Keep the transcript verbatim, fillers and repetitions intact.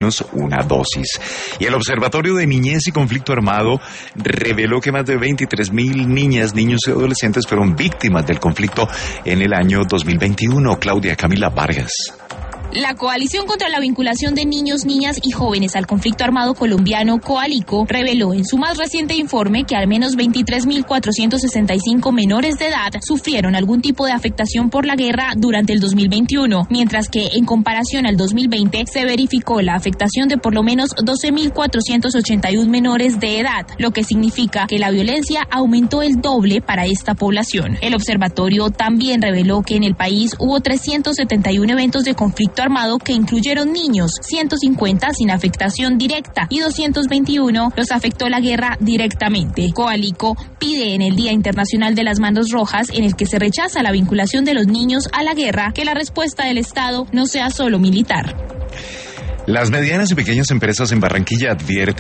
una dosis. Y el Observatorio de Niñez y Conflicto Armado reveló que más de veintitrés mil niñas, niños y adolescentes fueron víctimas del conflicto en el año dos mil veintiuno. Claudia Camila Vargas. La Coalición contra la Vinculación de Niños, Niñas y Jóvenes al Conflicto Armado Colombiano, Coalico, reveló en su más reciente informe que al menos veintitrés mil cuatrocientos sesenta y cinco menores de edad sufrieron algún tipo de afectación por la guerra durante el dos mil veintiuno, mientras que en comparación al dos mil veinte se verificó la afectación de por lo menos doce mil cuatrocientos ochenta y uno menores de edad, lo que significa que la violencia aumentó el doble para esta población. El observatorio también reveló que en el país hubo trescientos setenta y uno eventos de conflicto armado que incluyeron niños, ciento cincuenta sin afectación directa y doscientos veintiuno los afectó la guerra directamente. Coalico pide en el Día Internacional de las Manos Rojas, en el que se rechaza la vinculación de los niños a la guerra, que la respuesta del Estado no sea solo militar. Las medianas y pequeñas empresas en Barranquilla advierten